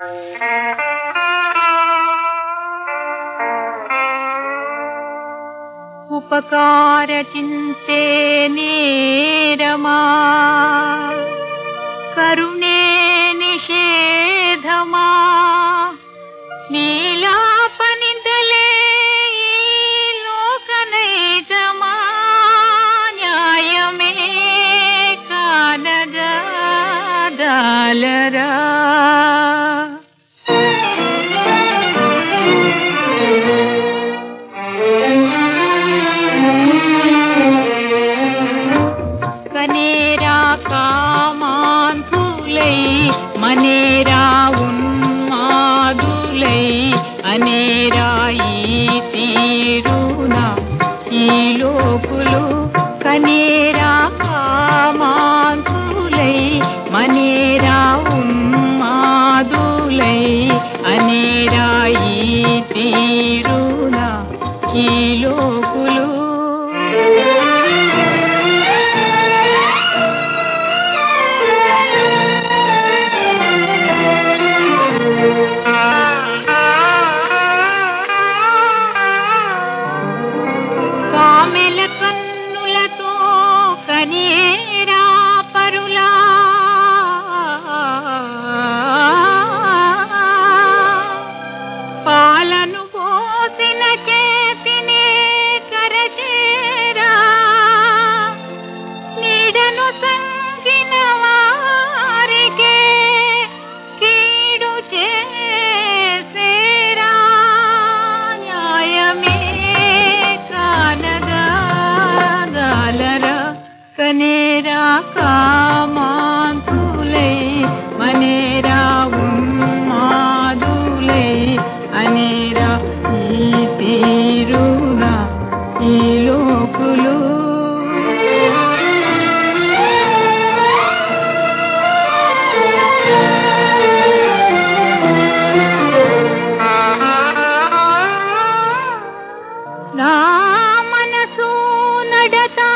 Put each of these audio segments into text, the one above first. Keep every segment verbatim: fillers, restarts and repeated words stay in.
उपकार चिंते नेरमा करुणे निषेधमा नीलापनिदले लोकनैजमा न्यायमे कानगदालरा कनेरा कामांतुलै मनेरा उन्मादुलै अनेरा ई तीरुना ई लोकुलु कनेरा कामांतुलै मनेरा उन्मादुलै अनेरा ई तीरुना ई लोकुलु कनेरा परुला पालनु पोसिन చేతినే కరచేరా నీడను సంగిన వారికే కీడు చేసేరా న్యాయమే కానగదాలరా कनेरा कामांतुलै मनेरा उन्मादुलै अनेरा ई तीरुना ई लोकुलु ना मनसु नडता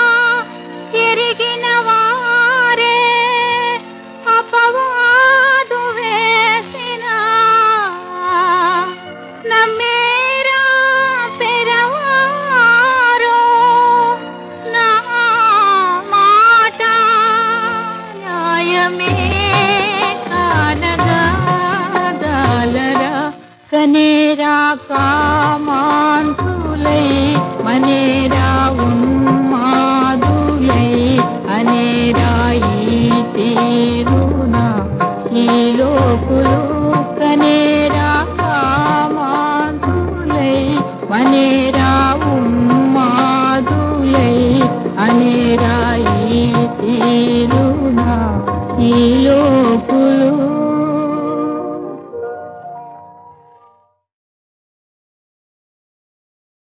कनेरा कामांतुलै मनेरा उन्मादुलै अनेरा ई तीरुना ई लोकुलु कनेरा कामांतुलै मनेरा उन्मादुलै अनेरा ई